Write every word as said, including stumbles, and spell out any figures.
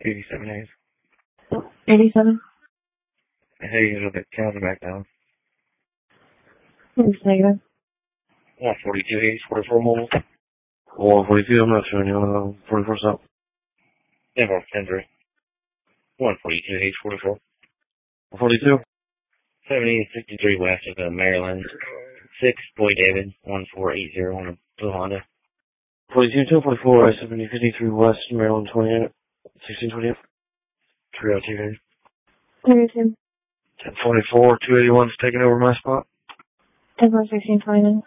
eighty-seven A's. eighty-seven. Hayes with the counter back down. It's negative. one forty-two Hayes, forty-four mobile. one forty-two, I'm not showing you. Uh, forty-four south. Yeah, about ten three. one forty-two Hayes, forty-four. one forty-two. seventy sixty-three west of uh, Maryland. six, Boy David, one four eight zero on a blue Honda. forty-two, two forty-four, I seventy fifty-three west, Maryland twenty-eight. sixteen twenty-eight. three oh two Hayes. thirty-two. ten forty-four, two eighty-one's taking over my spot. ten four sixteen twenty-nine.